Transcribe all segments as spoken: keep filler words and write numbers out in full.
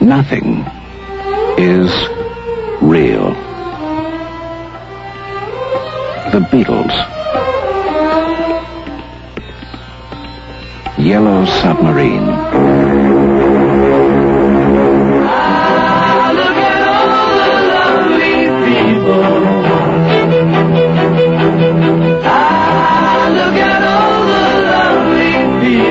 nothing is real. The Beatles. Yellow Submarine. Ah, look at all the lovely people. Ah, look at all the lovely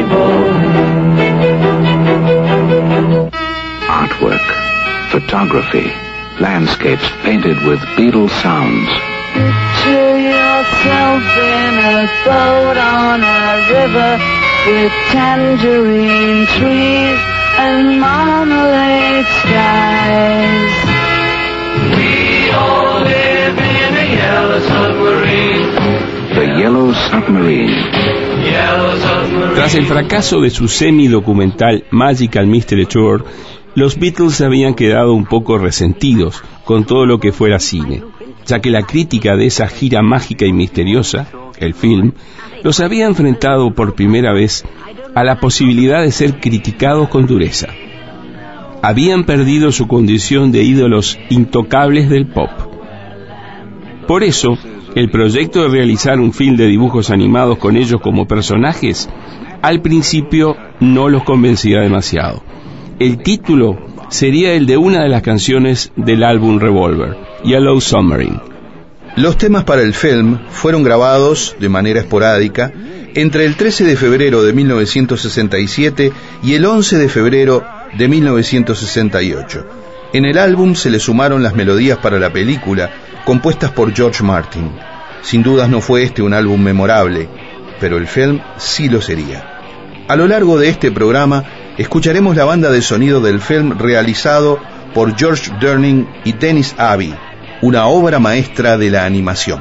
people. Artwork, photography, landscapes painted with Beatles sounds. Picture yourself in a boat on a river with tangerine trees and marmalade skies. We all live in a yellow submarine. The Yellow Submarine. Yellow submarine. Tras el fracaso de su semi-documental Magical Mystery Tour, los Beatles se habían quedado un poco resentidos con todo lo que fuera cine, ya que la crítica de esa gira mágica y misteriosa, el film, los había enfrentado por primera vez a la posibilidad de ser criticados con dureza. Habían perdido su condición de ídolos intocables del pop. Por eso, el proyecto de realizar un film de dibujos animados con ellos como personajes, al principio no los convencía demasiado. El título sería el de una de las canciones del álbum Revolver, Yellow Submarine. Los temas para el film fueron grabados de manera esporádica entre el trece de febrero de mil novecientos sesenta y siete y el once de febrero de mil novecientos sesenta y ocho. En el álbum se le sumaron las melodías para la película, compuestas por George Martin. Sin dudas no fue este un álbum memorable, pero el film sí lo sería. A lo largo de este programa escucharemos la banda de sonido del film realizado por George Durning y Dennis Abbey, una obra maestra de la animación.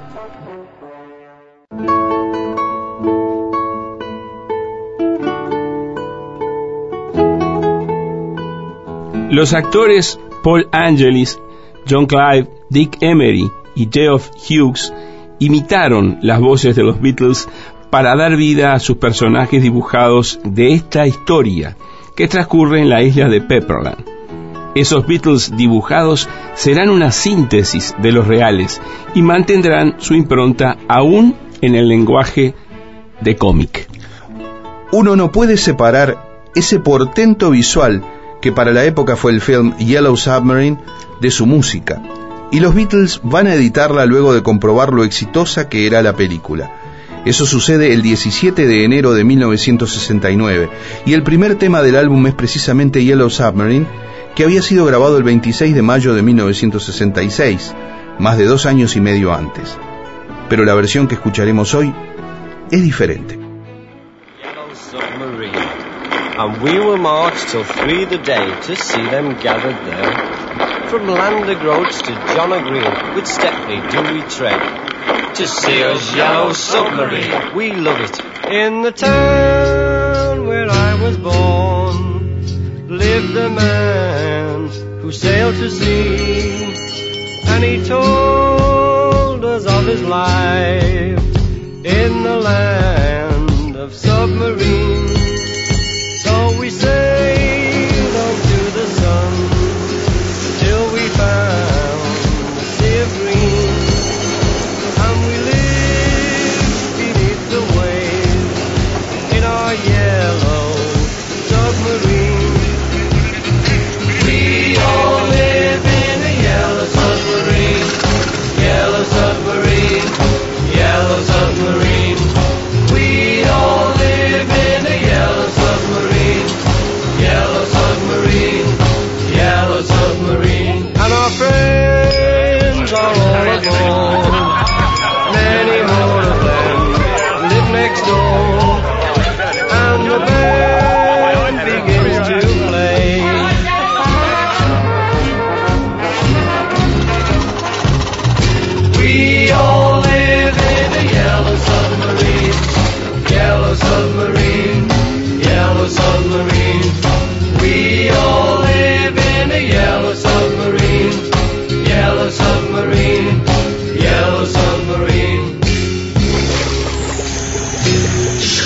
Los actores Paul Angelis, John Clive, Dick Emery y Geoff Hughes imitaron las voces de los Beatles para dar vida a sus personajes dibujados de esta historia que transcurre en la isla de Pepperland. Esos Beatles dibujados serán una síntesis de los reales y mantendrán su impronta aún en el lenguaje de cómic. Uno no puede separar ese portento visual que para la época fue el film Yellow Submarine de su música, y los Beatles van a editarla luego de comprobar lo exitosa que era la película. Eso sucede el diecisiete de enero de mil novecientos sesenta y nueve, y el primer tema del álbum es precisamente Yellow Submarine, que había sido grabado el veintiséis de mayo de mil novecientos sesenta y seis, más de dos años y medio antes. Pero la versión que escucharemos hoy es diferente. Yellow submarine, and we will march till three the day to see them gathered there. From Landergroats to John O'Green, with Stepney do we tread to see us yellow submarine. We love it. In the town where I was born lived a man who sailed to sea, and he told us of his life in the land of submarines. So we sailed on to the sun till we found the sea of green, and we lived beneath the waves in our yellow submarine. We all live in a yellow submarine, yellow submarine, yellow submarine. We all live in a yellow submarine, yellow submarine, yellow submarine. And our friends are all aboard, many more of them live next door, and the band begins to play. We all live in a yellow submarine, yellow submarine, yellow submarine. We all live in a yellow submarine, yellow submarine, yellow submarine.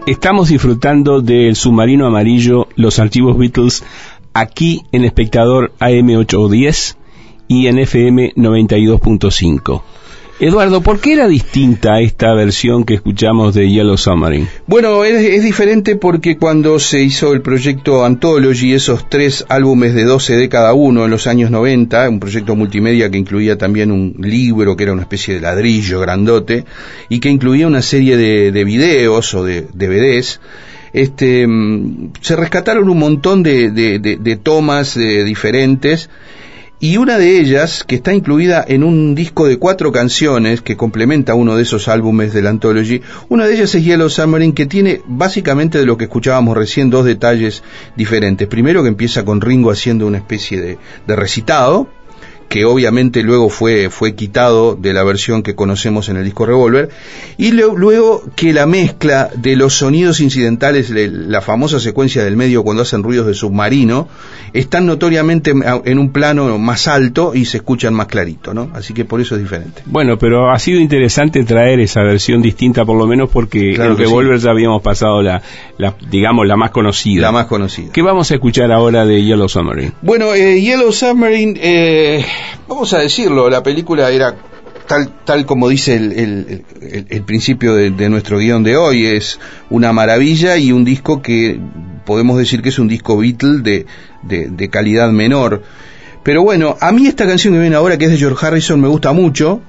Estamos disfrutando del Submarino Amarillo, los archivos Beatles, aquí en Espectador A M ochocientos diez y en F M noventa y dos punto cinco. Eduardo, ¿por qué era distinta esta versión que escuchamos de Yellow Submarine? Bueno, es, es diferente porque cuando se hizo el proyecto Anthology, esos tres álbumes de doce de cada uno en los años noventa, un proyecto multimedia que incluía también un libro que era una especie de ladrillo grandote y que incluía una serie de, de videos o de D V Ds, este, se rescataron un montón de, de, de, de tomas eh, diferentes. Y una de ellas, que está incluida en un disco de cuatro canciones que complementa uno de esos álbumes del Anthology, una de ellas es Yellow Submarine, que tiene básicamente de lo que escuchábamos recién dos detalles diferentes. Primero, que empieza con Ringo haciendo una especie de, de recitado, que obviamente luego fue fue quitado de la versión que conocemos en el disco Revolver, y lo, luego que la mezcla de los sonidos incidentales, la famosa secuencia del medio cuando hacen ruidos de submarino, están notoriamente en un plano más alto y se escuchan más clarito, ¿no? Así que por eso es diferente. Bueno, pero ha sido interesante traer esa versión distinta, por lo menos porque claro en Revolver sí. Ya habíamos pasado la, la, digamos, la más conocida. La más conocida. ¿Qué vamos a escuchar ahora de Yellow Submarine? Bueno, eh, Yellow Submarine, eh, vamos a decirlo, la película era tal tal como dice el, el, el, el principio de, de nuestro guión de hoy, es una maravilla y un disco que podemos decir que es un disco Beatle de, de, de calidad menor. Pero bueno, a mí esta canción que viene ahora, que es de George Harrison, me gusta mucho.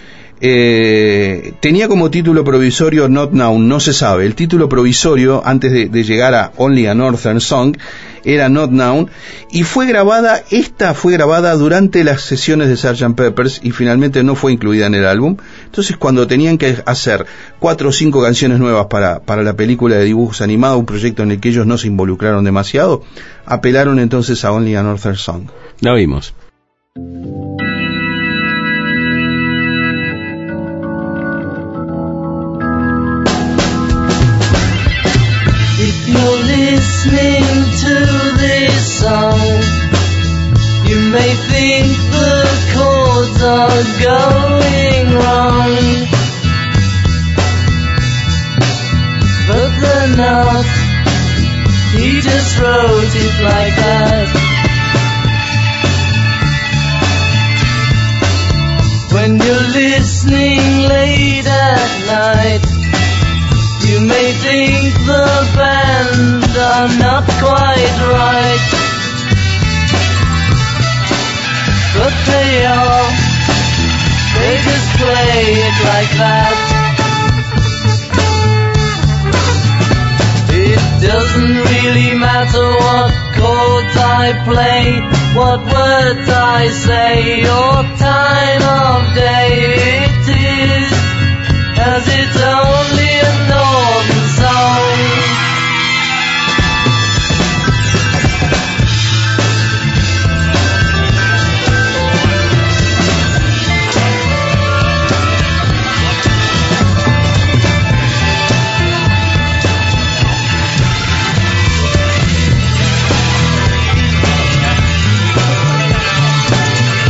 Eh, tenía como título provisorio Not Now, no se sabe. El título provisorio, antes de, de llegar a Only a Northern Song, era Not Now, y fue grabada, esta fue grabada durante las sesiones de sergeant Pepper's y finalmente no fue incluida en el álbum. Entonces, cuando tenían que hacer cuatro o cinco canciones nuevas para, para la película de dibujos animados, un proyecto en el que ellos no se involucraron demasiado, apelaron entonces a Only a Northern Song. La oímos. If you're listening to this song, you may think the chords are going wrong, but they're not. He just wrote it like that. When you're listening late at night, you may think the band are not quite right, but they are. They just play it like that. It doesn't really matter what chords I play, what words I say, or time of day it is, as it's only a northern song.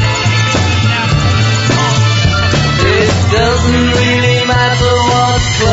It doesn't really matter what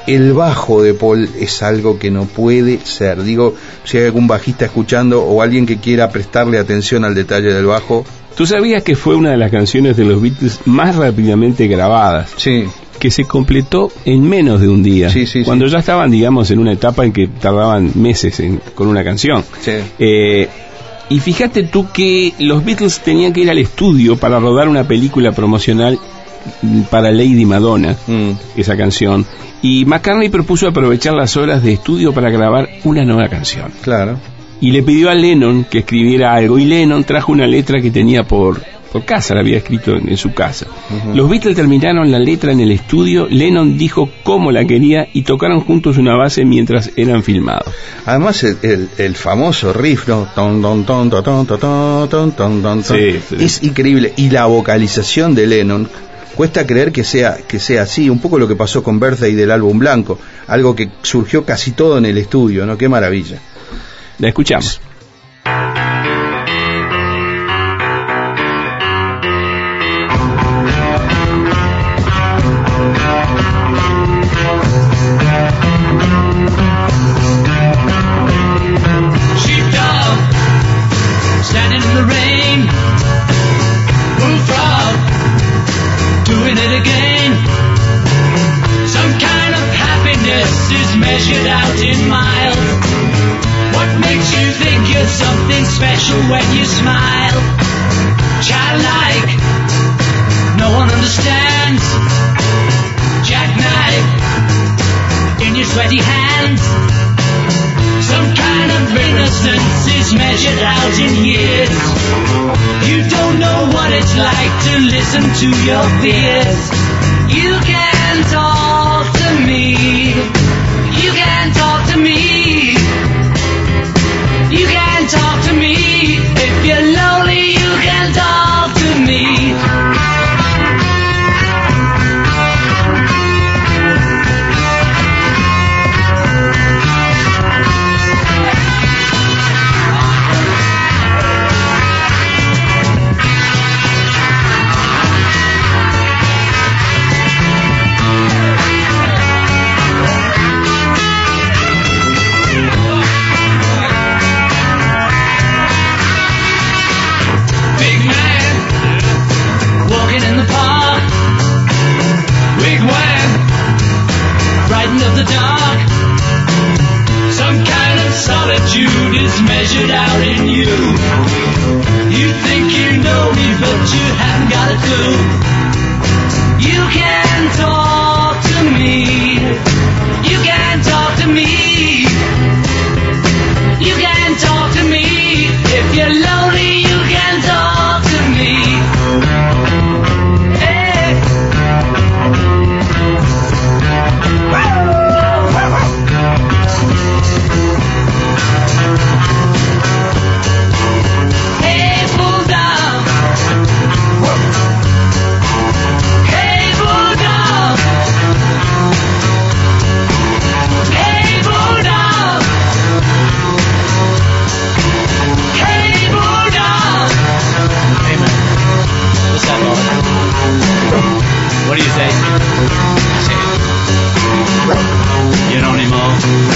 el bajo de Paul es algo que no puede ser. Digo, si hay algún bajista escuchando o alguien que quiera prestarle atención al detalle del bajo. ¿Tú sabías que fue una de las canciones de los Beatles más rápidamente grabadas? Sí. Que se completó en menos de un día. Sí, sí, cuando sí. ya estaban, digamos, en una etapa en que tardaban meses en, con una canción. Sí. Eh, y fíjate tú que los Beatles tenían que ir al estudio para rodar una película promocional para Lady Madonna, mm. esa canción. Y McCartney propuso aprovechar las horas de estudio para grabar una nueva canción. Claro. Y le pidió a Lennon que escribiera algo, y Lennon trajo una letra que tenía por, por casa, la había escrito en, en su casa. Uh-huh. Los Beatles terminaron la letra en el estudio, Lennon dijo cómo la quería y tocaron juntos una base mientras eran filmados. Además el, el, el famoso riff, ¿no? Ton, ton, ton, ton, ton, ton, ton, ton, ton, sí, sí. Es increíble. Y la vocalización de Lennon, cuesta creer que sea, que sea así, un poco lo que pasó con Birthday del álbum blanco, algo que surgió casi todo en el estudio, ¿no? Qué maravilla. La escuchamos. Sheepdog, standing in the rain. Bullfrog, doing it again. Some kind of happiness is measured out in miles. What makes you think you're something special when you smile? Childlike, no one understands. Jackknife in your sweaty hands. Some kind of innocence is measured out in years. You don't know what it's like to listen to your fears. You can talk to me. You can talk to me. You can talk to me. If you're lonely, you can talk to me. Of the dark, some kind of solitude is measured out in you. You think you know me, but you haven't got a clue. You can talk to me. You can talk to me. You can talk to me. If you're lonely, you can talk to me. What do you say? Say it. You know anymore?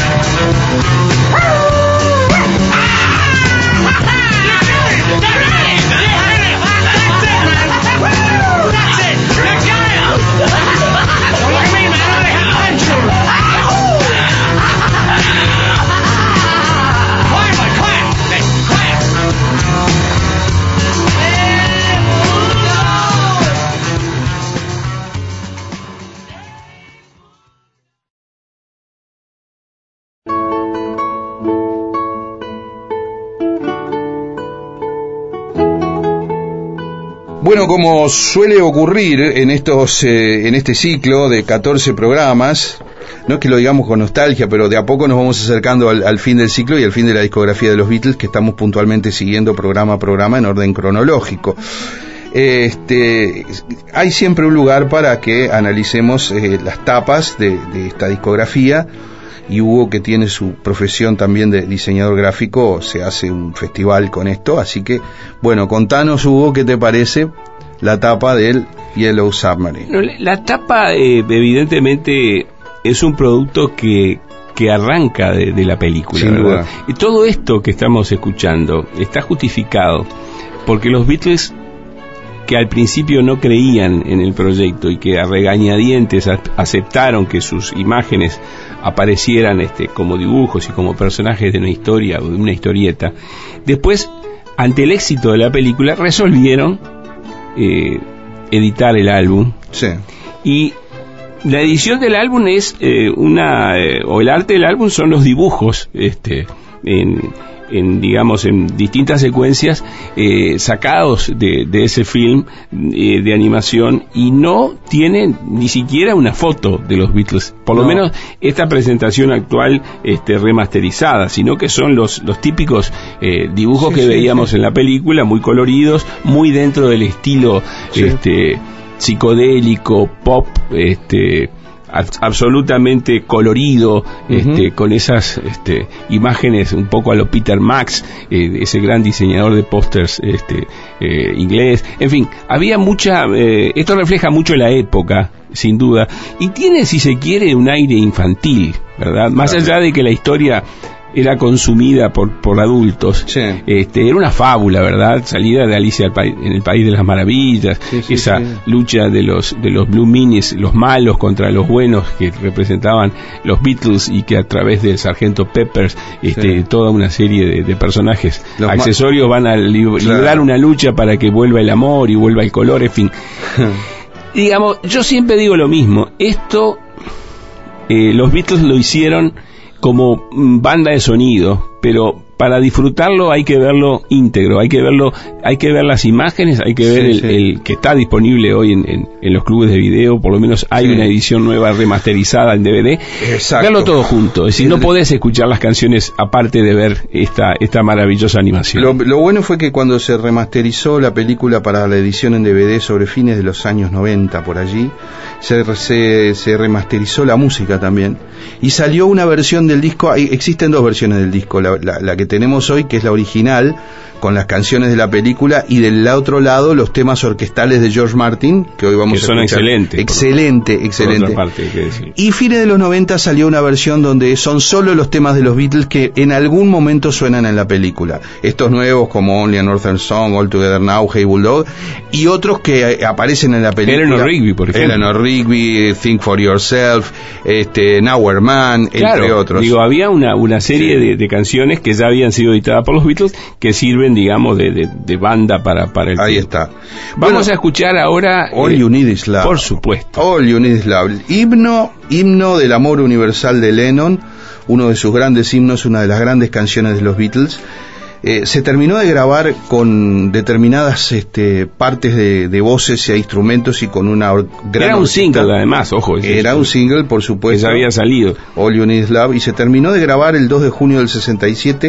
Bueno, como suele ocurrir en estos eh, en este ciclo de catorce programas, no es que lo digamos con nostalgia, pero de a poco nos vamos acercando al, al fin del ciclo y al fin de la discografía de los Beatles, que estamos puntualmente siguiendo programa a programa en orden cronológico. Este, hay siempre un lugar para que analicemos eh, las tapas de, de esta discografía, y Hugo, que tiene su profesión también de diseñador gráfico, se hace un festival con esto, así que, bueno, contanos, Hugo, ¿qué te parece la tapa del Yellow Submarine? La tapa, eh, evidentemente, es un producto que, que arranca de, de la película, Sin ¿verdad? duda. Y todo esto que estamos escuchando está justificado porque los Beatles, que al principio no creían en el proyecto y que a regañadientes a- aceptaron que sus imágenes aparecieran este, como dibujos y como personajes de una historia o de una historieta, después, ante el éxito de la película, resolvieron eh, editar el álbum. Sí. Y la edición del álbum es eh, una eh, o el arte del álbum son los dibujos este en, en digamos en distintas secuencias eh, sacados de, de ese film eh, de animación, y no tienen ni siquiera una foto de los Beatles, por lo No. menos esta presentación actual este remasterizada, sino que son los los típicos eh, dibujos Sí, que sí, veíamos sí. en la película, muy coloridos, muy dentro del estilo Sí. este psicodélico, pop, este ab- absolutamente colorido, este, con esas este, imágenes un poco a lo Peter Max, eh, ese gran diseñador de pósters este, eh, inglés. En fin, había mucha, eh, esto refleja mucho la época, sin duda, y tiene, si se quiere, un aire infantil, ¿verdad? Más Claro. allá de que la historia era consumida por, por adultos, Sí. este, era una fábula, ¿verdad? Salida de Alicia al pa- en el País de las Maravillas, Sí, sí, esa sí. lucha de los de los Blue Minis, los malos contra los buenos que representaban los Beatles, y que a través del Sargento Peppers, este, Sí. toda una serie de, de personajes Los ma- accesorios van a li- Claro. librar una lucha para que vuelva el amor y vuelva el color, en fin. Digamos, yo siempre digo lo mismo, esto eh, los Beatles lo hicieron como mm, banda de sonido, pero para disfrutarlo hay que verlo íntegro, hay que verlo, hay que ver las imágenes, hay que ver Sí, el, sí. el que está disponible hoy en, en, en los clubes de video, por lo menos hay Sí. una edición nueva remasterizada en D V D. Exacto. Verlo todo junto, es decir, no El- podés escuchar las canciones aparte de ver esta esta maravillosa animación. Lo, lo bueno fue que cuando se remasterizó la película para la edición en D V D sobre fines de los años noventa, por allí, se, se, se remasterizó la música también, y salió una versión del disco. Hay, existen dos versiones del disco, la, la, la que tenemos hoy, que es la original, con las canciones de la película, y del otro lado los temas orquestales de George Martin, que hoy vamos Que a son escuchar. excelentes, Excelente, Por excelente. otra parte, hay que decir. Y fines de los noventa salió una versión donde son solo los temas de los Beatles que en algún momento suenan en la película. Estos nuevos como Only a Northern Song, All Together Now, Hey Bulldog, y otros que eh, aparecen en la película. Eleanor Rigby, por ejemplo. Eleanor Rigby, Think for Yourself, este, Nowhere Man, Claro, entre otros. digo, había una, una serie Sí. de, de canciones que ya habían sido editadas por los Beatles, que sirven, digamos, de, de, de banda para, para el Ahí film. está. Vamos Bueno, a escuchar ahora All eh, You Need Is Love. por supuesto. All You Need Is Love. Himno, himno del amor universal de Lennon, uno de sus grandes himnos, una de las grandes canciones de los Beatles. Eh, se terminó de grabar con determinadas este, partes de, de voces e instrumentos, y con una or- gran Era un orquesta. single, además, ojo. ese- Era un single, por que supuesto. ya había salido. All You Need Is Love, y se terminó de grabar el dos de junio del sesenta y siete.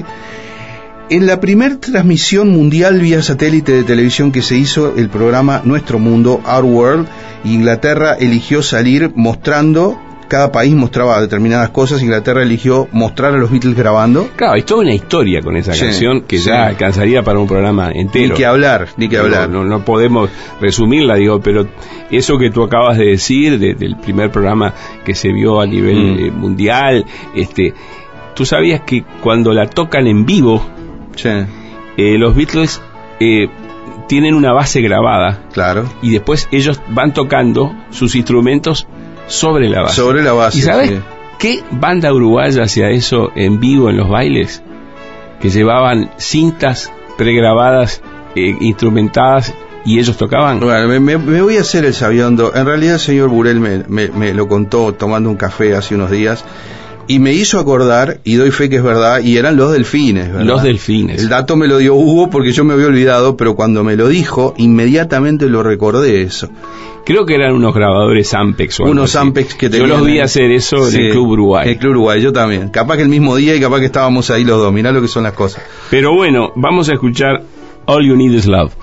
En la primer transmisión mundial vía satélite de televisión que se hizo, el programa Nuestro Mundo, Our World, Inglaterra eligió salir mostrando, cada país mostraba determinadas cosas, Inglaterra eligió mostrar a los Beatles grabando. Claro, hay toda una historia con esa Sí, canción que sí. ya alcanzaría para un programa entero. Ni que hablar, ni que hablar. No, no, no podemos resumirla, digo, pero eso que tú acabas de decir, de- del primer programa que se vio a nivel Mm. eh, mundial, este, tú sabías que cuando la tocan en vivo, Sí, eh, los Beatles eh, tienen una base grabada, claro. y después ellos van tocando sus instrumentos sobre la base. Sobre la base. ¿Y sabes sí. qué banda uruguaya hacía eso en vivo en los bailes? Que llevaban cintas pregrabadas, eh, instrumentadas, y ellos tocaban. Bueno, me, me- me voy a hacer el sabiondo. En realidad el señor Burel me, me- me lo contó tomando un café hace unos días, y me hizo acordar, y doy fe que es verdad, y eran los Delfines, ¿verdad? Los Delfines. El dato me lo dio Hugo porque yo me había olvidado, pero cuando me lo dijo, inmediatamente lo recordé eso. Creo que eran unos grabadores Ampex o algo Unos así. Ampex que Yo tenían los vi ahí. hacer eso en Sí, el Club Uruguay. El Club Uruguay, yo también. Capaz que el mismo día, y capaz que estábamos ahí los dos. Mirá lo que son las cosas. Pero bueno, vamos a escuchar All You Need Is Love.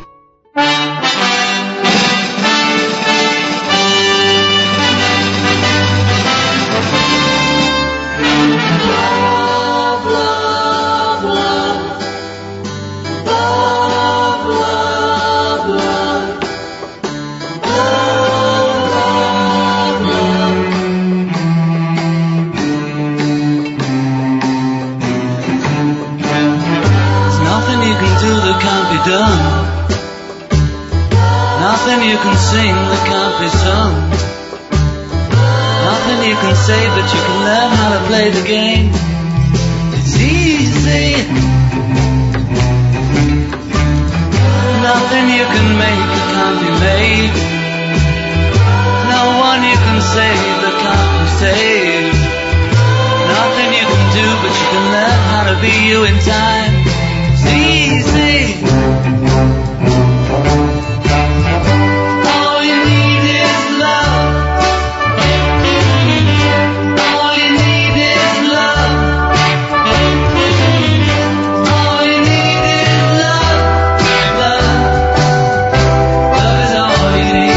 Nothing you can sing that can't be sung. Nothing you can say, but you can learn how to play the game. It's easy. Nothing you can make that can't be made. No one you can save that can't be saved. Nothing you can do, but you can learn how to be you in time. It's easy. All you need is love. All you need is love. All you need is love. Love. Love is all you need.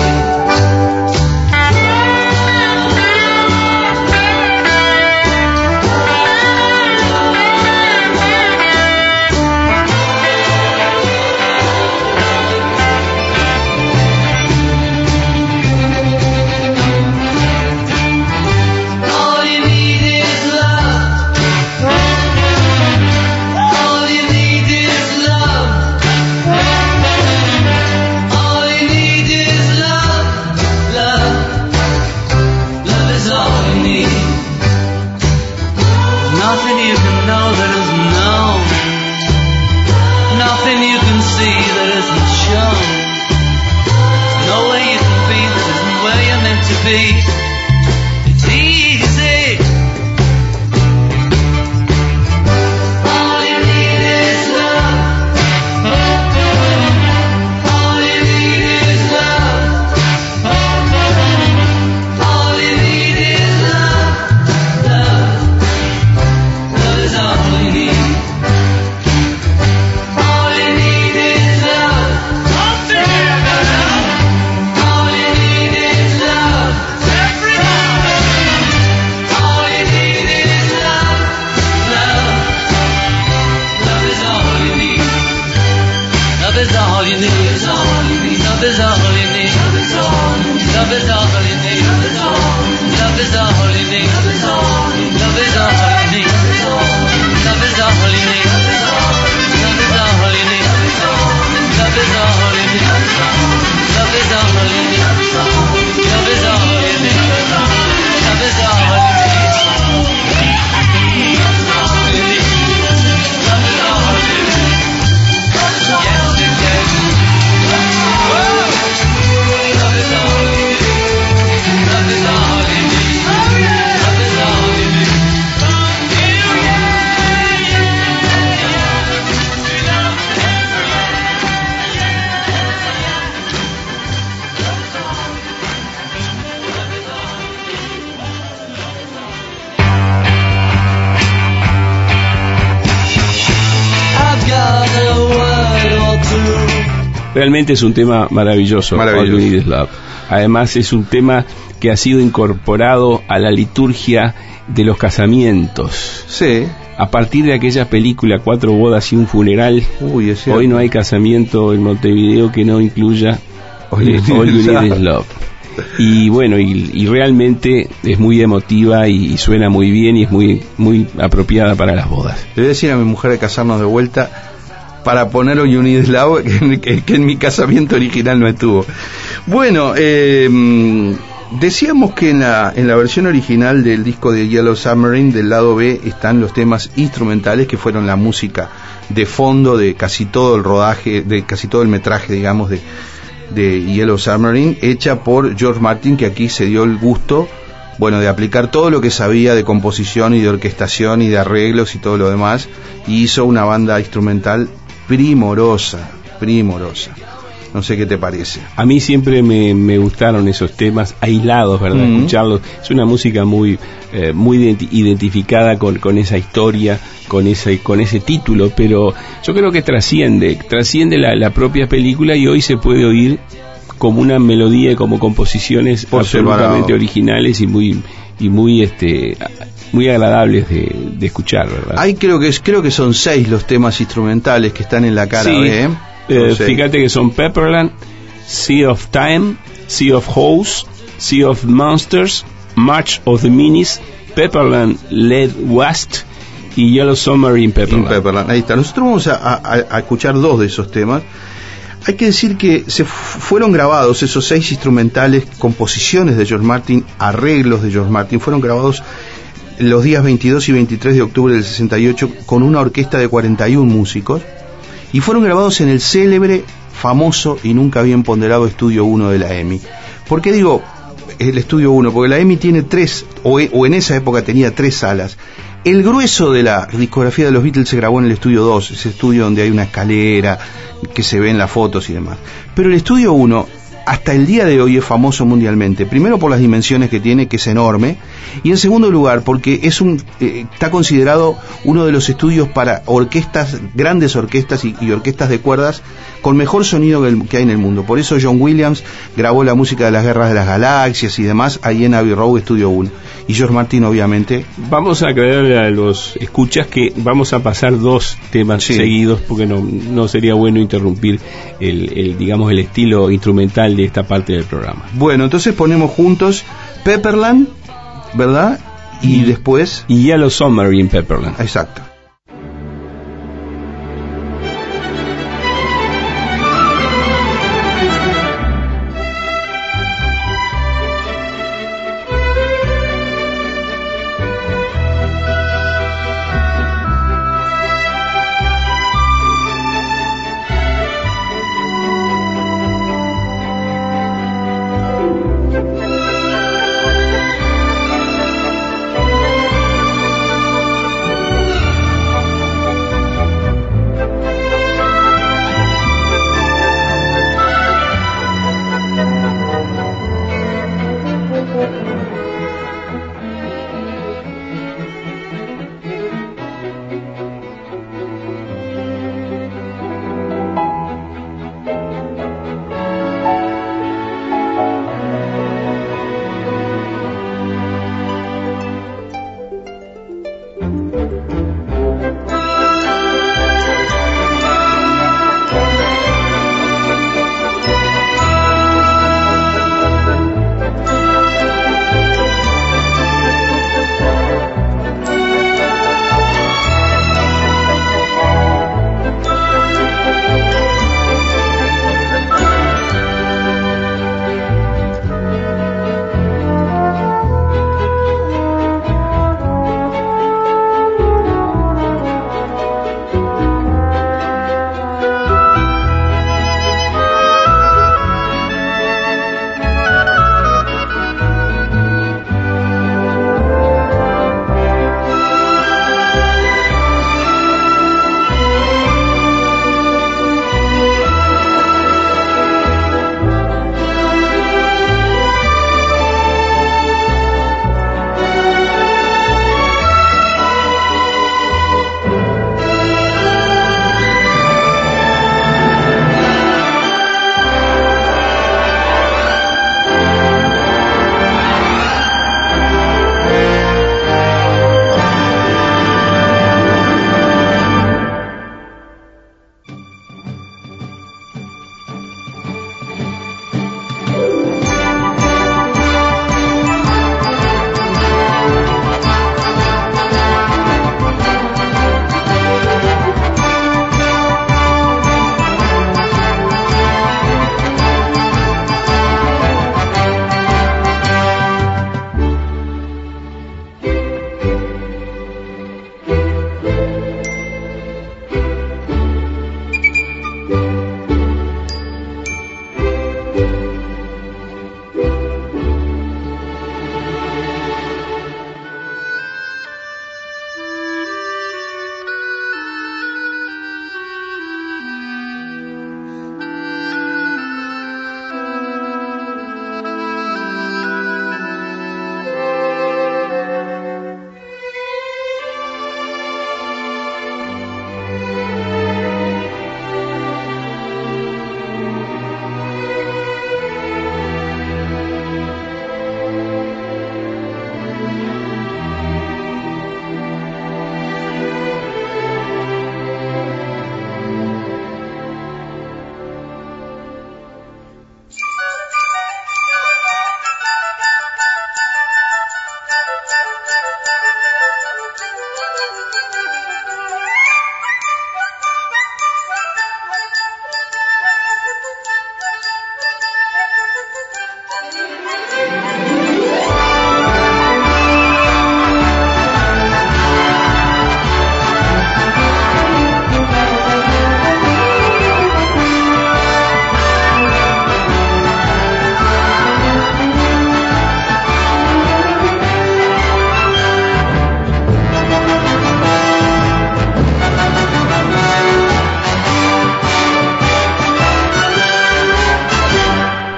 All you need is love. All you need is love. All you need is love. Love. Love is all you need. Nothing you can know that isn't known. Nothing you can see that isn't shown. No way you can be that isn't where you're meant to be. It's easy. All you need is love. All you need is love. All you need is love. Love. Love is all you need. All you need is love. All you need is love. Everybody. All you need is love. Love. Love is all you need. Love is all you need. Love is all you need. Love is all you need. Love is all you need. Love is all you need. Love is all you need. Love is all you need. Love is all you need. Love is all you need. Love is all you need. Love is all you need. Love is all you need. Love is all you need. Love is all you need. Yes, it is. Whoa! Love is all you need. Love is all you need. Love is all you need. I've got a word or two. Realmente es un tema maravilloso, Maravilloso. All You Need Is Love. Además es un tema que ha sido incorporado a la liturgia de los casamientos. Sí. A partir de aquella película Cuatro bodas y un funeral, Uy, es cierto. hoy no hay casamiento en Montevideo que no incluya All eh, You All Need You Is Need Love. Is Love. Y bueno, y, y realmente es muy emotiva y, y suena muy bien y es muy muy apropiada para las bodas. Le voy a decir a mi mujer de casarnos de vuelta para poner All You Need Is Love, que, que, que en mi casamiento original no estuvo. Bueno, eh, decíamos que en la, en la versión original del disco de Yellow Submarine, del lado B, están los temas instrumentales que fueron la música de fondo de casi todo el rodaje, de casi todo el metraje, digamos, de, de Yellow Submarine, hecha por George Martin, que aquí se dio el gusto, bueno, de aplicar todo lo que sabía de composición y de orquestación y de arreglos y todo lo demás, y hizo una banda instrumental primorosa, primorosa. No sé qué te parece. A mí siempre me, me gustaron esos temas aislados, ¿verdad? Mm. Escucharlos. Es una música muy eh, muy identi- identificada con, con esa historia, con ese con ese título, pero yo creo que trasciende, trasciende la, la propia película y hoy se puede oír como una melodía y como composiciones Por absolutamente separado. originales y muy y muy este muy agradables de, de escuchar, ¿verdad? Ahí creo que es, creo que son seis los temas instrumentales que están en la cara Sí. B, ¿eh? Eh, Son seis. fíjate que son Pepperland, Sea of Time, Sea of Hoes, Sea of Monsters, March of the Minis, Pepperland Led West y Yellow Submarine In Pepperland. Pepperland. Ahí está. Nosotros vamos a, a- a escuchar dos de esos temas. hay que decir que se f- fueron grabados esos seis instrumentales, composiciones de George Martin, arreglos de George Martin, fueron grabados los días veintidós y veintitrés de octubre del sesenta y ocho con una orquesta de cuarenta y un músicos, y fueron grabados en el célebre, famoso y nunca bien ponderado Estudio uno de la E M I. ¿Por qué digo el Estudio uno? Porque la E M I tiene tres, o, o en esa época tenía tres salas. El grueso de la discografía de los Beatles se grabó en el Estudio dos, ese estudio donde hay una escalera que se ve en las fotos y demás. Pero el Estudio uno, hasta el día de hoy, es famoso mundialmente. Primero por las dimensiones que tiene, que es enorme, y en segundo lugar porque es un eh, está considerado uno de los estudios para orquestas, grandes orquestas y, y orquestas de cuerdas con mejor sonido que, el, que hay en el mundo. Por eso John Williams grabó la música de las Guerras de las Galaxias y demás ahí en Abbey Road, Estudio uno. Y George Martin, obviamente. Vamos a aclararle a los escuchas que vamos a pasar dos temas sí. seguidos, porque no, no sería bueno interrumpir el, el, digamos, el estilo instrumental de esta parte del programa. Bueno, entonces ponemos juntos Pepperland, ¿verdad? Y, y después... Y Yellow Submarine Pepperland. Exacto.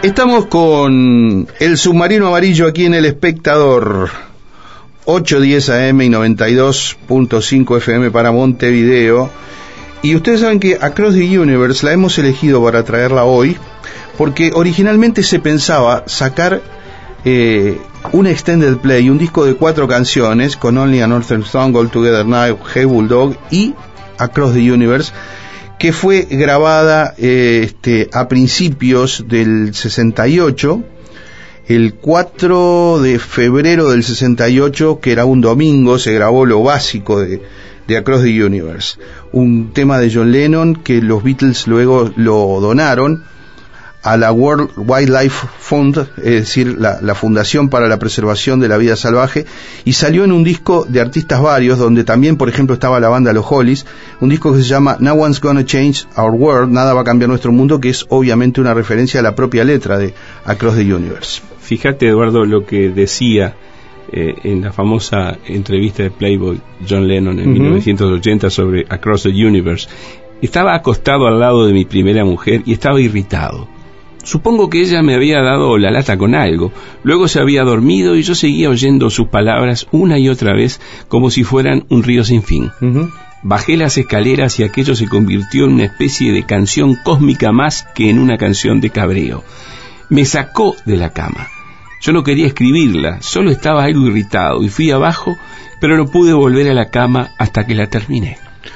Estamos con El Submarino Amarillo aquí en El Espectador, ocho diez A M y noventa y dos punto cinco F M para Montevideo. Y ustedes saben que Across the Universe la hemos elegido para traerla hoy porque originalmente se pensaba sacar eh, un extended play, un disco de cuatro canciones con Only a Northern Song, All Together Now, Hey Bulldog y Across the Universe, que fue grabada eh, este, a principios del sesenta y ocho, el cuatro de febrero del sesenta y ocho, que era un domingo, se grabó lo básico de, de Across the Universe, un tema de John Lennon que los Beatles luego lo donaron a la World Wildlife Fund, es decir, la, la Fundación para la Preservación de la Vida Salvaje, y salió en un disco de artistas varios, donde también, por ejemplo, estaba la banda Los Hollies, un disco que se llama No One's Gonna Change Our World, Nada va a cambiar nuestro mundo, que es obviamente una referencia a la propia letra de Across the Universe. Fíjate, Eduardo, lo que decía eh, en la famosa entrevista de Playboy John Lennon en uh-huh. mil novecientos ochenta sobre Across the Universe. Estaba acostado al lado de mi primera mujer y estaba irritado. Supongo que ella me había dado la lata con algo. Luego se había dormido y yo seguía oyendo sus palabras una y otra vez como si fueran un río sin fin. Uh-huh. Bajé las escaleras y aquello se convirtió en una especie de canción cósmica más que en una canción de cabreo. Me sacó de la cama. Yo no quería escribirla, solo estaba algo irritado y fui abajo, pero no pude volver a la cama hasta que la terminé.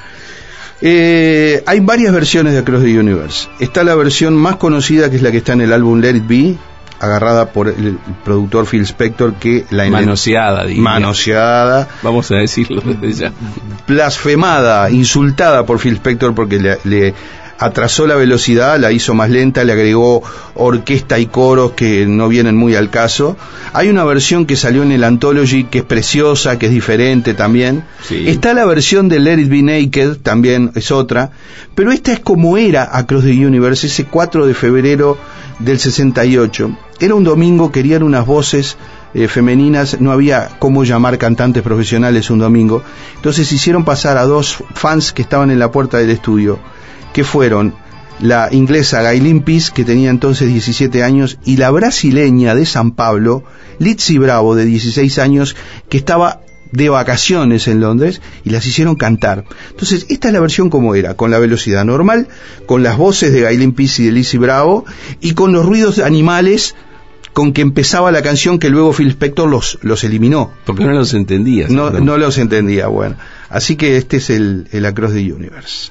Eh, hay varias versiones de Across the Universe. Está la versión más conocida, que es la que está en el álbum Let It Be, agarrada por el productor Phil Spector, que la manoseada, diría. manoseada, vamos a decirlo desde ya, blasfemada, insultada por Phil Spector porque le, le atrasó la velocidad, la hizo más lenta, le agregó orquesta y coros que no vienen muy al caso. Hay una versión que salió en el Anthology que es preciosa, que es diferente también. Sí. Está la versión de Let It Be Naked, también es otra, pero esta es como era Across the Universe, ese cuatro de febrero del sesenta y ocho. Era un domingo, querían unas voces eh, femeninas, no había cómo llamar cantantes profesionales un domingo, entonces hicieron pasar a dos fans que estaban en la puerta del estudio, que fueron la inglesa Gaylene Peace, que tenía entonces diecisiete años, y la brasileña de San Pablo, Lizzy Bravo, de dieciséis años, que estaba de vacaciones en Londres, y las hicieron cantar. Entonces, esta es la versión como era, con la velocidad normal, con las voces de Gaylene Peace y de Lizzy Bravo, y con los ruidos animales con que empezaba la canción, que luego Phil Spector los, los eliminó. Porque no los entendía. No, no los entendía, bueno. Así que este es el, el Across the Universe.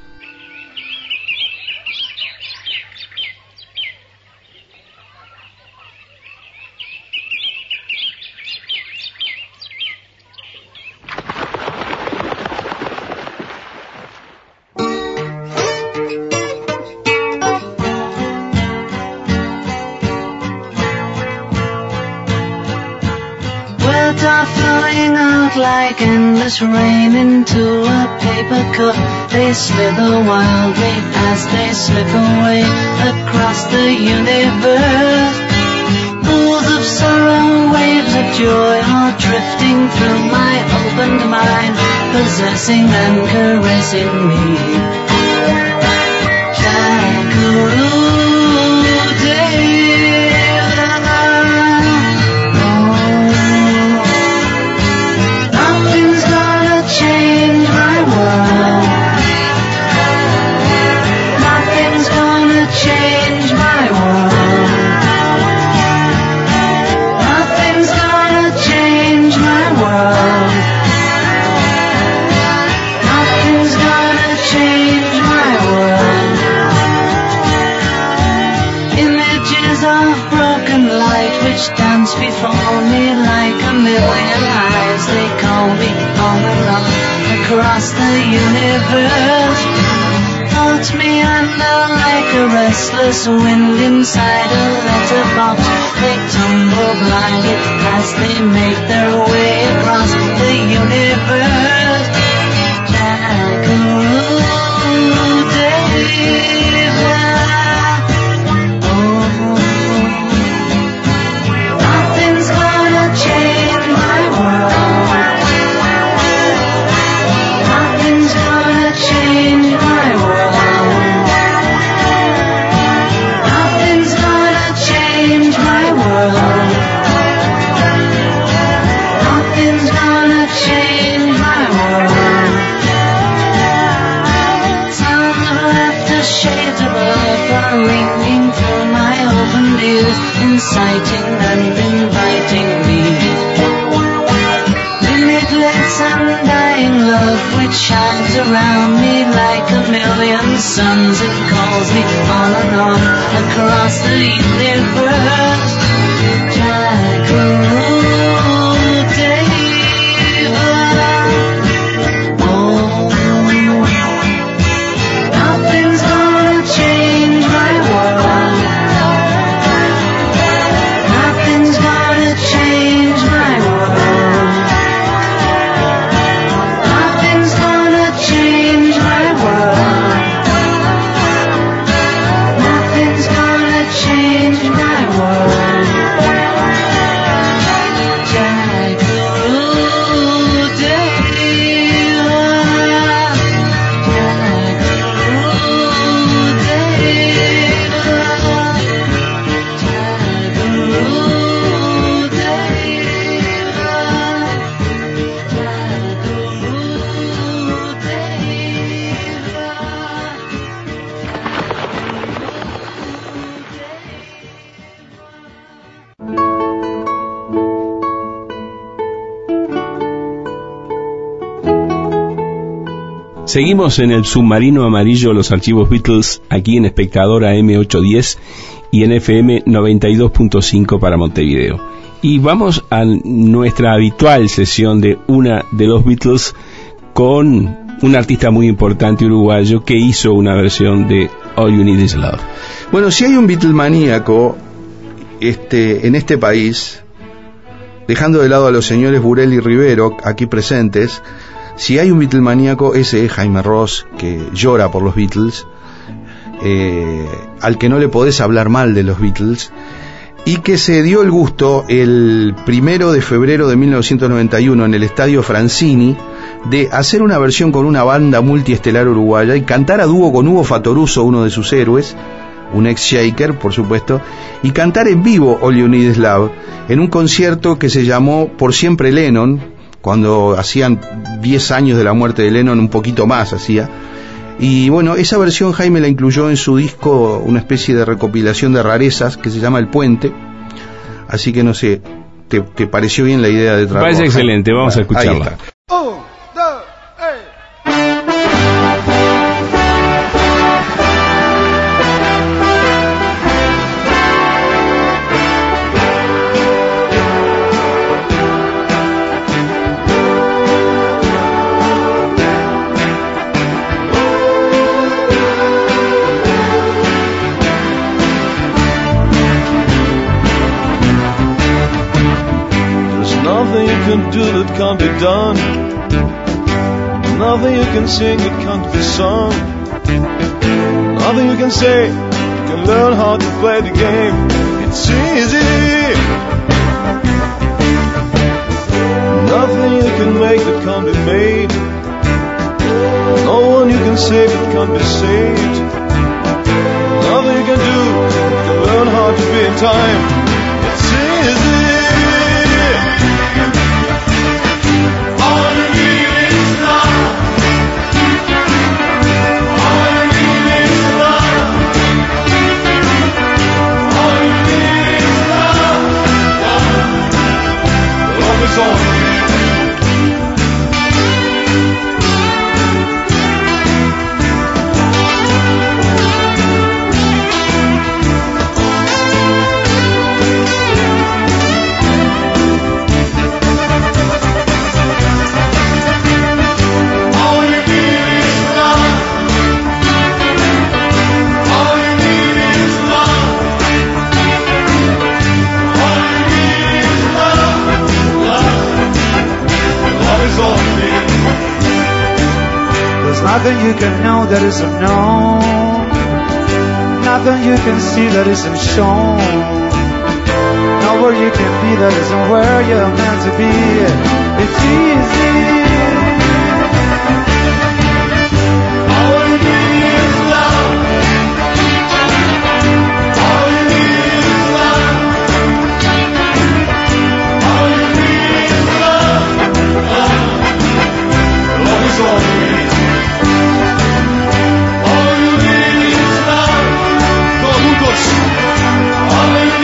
Like endless rain into a paper cup, they slither wildly as they slip away across the universe. Pools of sorrow, waves of joy are drifting through my opened mind, possessing and caressing me. Jackaroo. Before me like a million eyes, they call me on and on across the universe. Float me under like a restless wind inside a letterbox. They tumble blindly as they make their way across the universe. Jackaroo David. Change is inciting and inviting me. Limitless undying love which shines around me like a million suns. It calls me on and on across the universe. Jackaroo Deva. Oh, nothing's gonna change my world. Nothing's gonna change my world. Nothing's gonna change my world. Nothing's gonna change my world. Jackaroo Deva. Jackaroo Deva. Jackaroo Deva. Seguimos en el submarino amarillo, los archivos Beatles, aquí en Espectadora M ochocientos diez y en F M noventa y dos punto cinco para Montevideo. Y vamos a nuestra habitual sesión de una de los Beatles con un artista muy importante uruguayo que hizo una versión de All You Need Is Love. Bueno, si hay un Beatlemaníaco este, en este país, dejando de lado a los señores Burel y Rivero aquí presentes, si hay un Beatlemaníaco, ese es Jaime Ross, que llora por los Beatles, eh, al que no le podés hablar mal de los Beatles, y que se dio el gusto el primero de febrero de mil novecientos noventa y uno en el Estadio Francini de hacer una versión con una banda multiestelar uruguaya y cantar a dúo con Hugo Fatoruso, uno de sus héroes, un ex Shaker, por supuesto, y cantar en vivo All You Need Is Love en un concierto que se llamó Por Siempre Lennon, cuando hacían diez años de la muerte de Lennon, un poquito más hacía. Y bueno, esa versión Jaime la incluyó en su disco, una especie de recopilación de rarezas que se llama El Puente. Así que no sé, ¿te, te pareció bien la idea de trabajar? Parece excelente, vamos a escucharla. Ahí está. Un, dos, eh. Nothing you can do that can't be done. Nothing you can sing that can't be sung. Nothing you can say, you can learn how to play the game. It's easy. Nothing you can make that can't be made. No one you can save that can't be saved. Nothing you can do, you can learn how to be in time. It's easy. Nothing you can know that isn't known. Nothing you can see that isn't shown. Nowhere you can be that isn't where you're meant to be. It's easy. All you need is love. All you need is love. All you need is love. Love, love is all you need. All you need is love. Go, Lucas. All you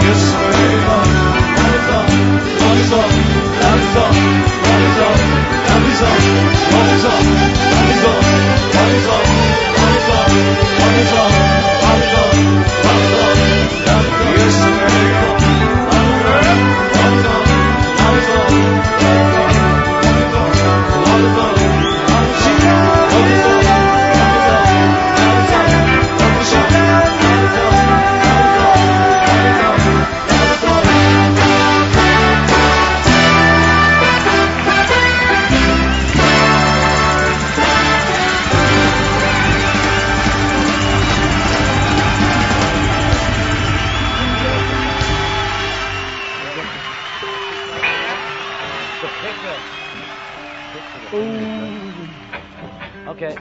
Okay.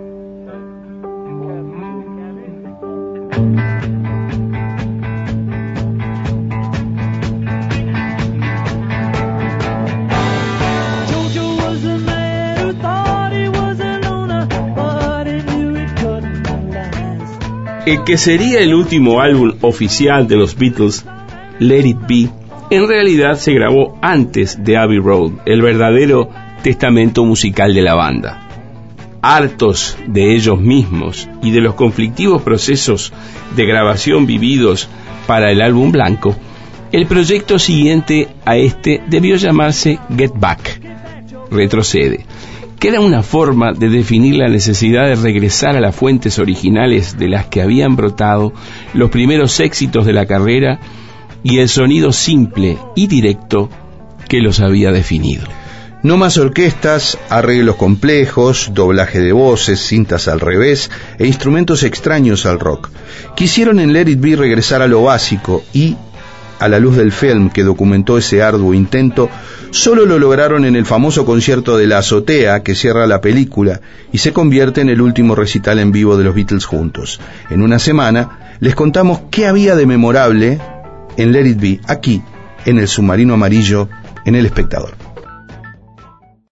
El que sería el último álbum oficial de los Beatles, Let It Be, en realidad se grabó antes de Abbey Road, el verdadero testamento musical de la banda. Hartos de ellos mismos y de los conflictivos procesos de grabación vividos para el álbum blanco, el proyecto siguiente a este debió llamarse Get Back, retrocede, que era una forma de definir la necesidad de regresar a las fuentes originales de las que habían brotado los primeros éxitos de la carrera y el sonido simple y directo que los había definido. No más orquestas, arreglos complejos, doblaje de voces, cintas al revés e instrumentos extraños al rock. Quisieron en Let It Be regresar a lo básico y, a la luz del film que documentó ese arduo intento, solo lo lograron en el famoso concierto de la azotea que cierra la película y se convierte en el último recital en vivo de los Beatles juntos. En una semana les contamos qué había de memorable en Let It Be, aquí, en El Submarino Amarillo, en El Espectador.